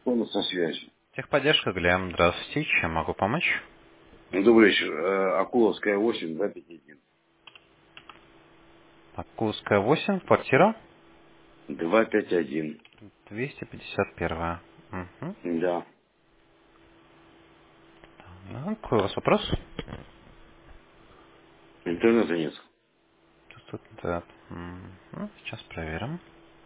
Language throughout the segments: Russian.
Он со связи. Техподдержка, Глеб. Здравствуйте. Чем могу помочь? Добрый вечер. Акуловская 8, 251. Акулская 8, квартира 251. 251. Угу. Да. Какой у вас вопрос? Интернета нет. Тут, да. Сейчас проверим.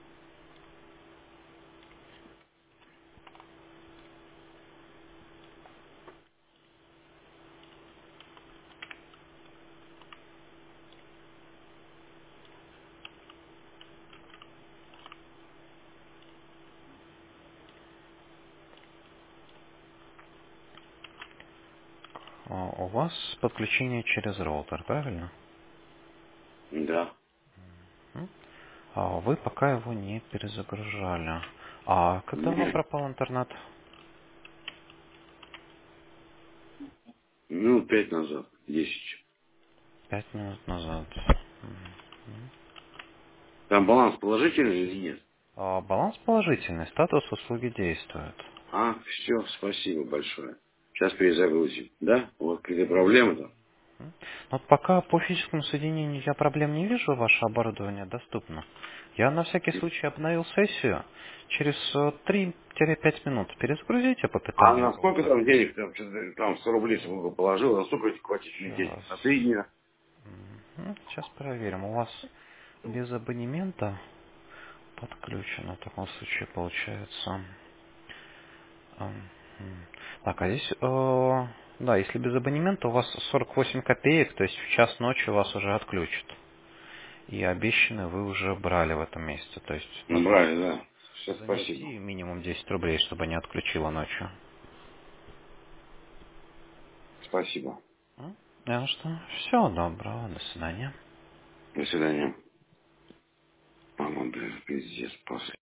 У вас подключение через роутер, правильно? Да. М? Вы пока его не перезагружали. А как давно Нет. пропал интернет? Ну, 5 назад. 10. 5 минут назад. Там баланс положительный или нет? Баланс положительный, статус услуги действует. Все, спасибо большое. Сейчас перезагрузим. Да? Вот какие проблемы-то? Вот пока по физическому соединению я проблем не вижу, ваше оборудование доступно. Я на всякий случай обновил сессию. Через 3-5 минут перезагрузите по А питанию на сколько роутера. там денег? Там, что-то там 100 рублей сколько положил. На сколько эти хватительные деньги? Сейчас. На 3 дня? Сейчас проверим. У вас без абонемента подключено. В таком случае получается. Так, а здесь, да, если без абонемента, у вас 48 копеек, то есть в час ночи вас уже отключат. И обещанное вы уже брали в этом месяце. То есть Ну, брали, да. Все, спасибо. занести минимум 10 рублей, чтобы не отключило ночью. Спасибо. Ну что, всего доброго, до свидания. До свидания. Мама, блин, пиздец, после.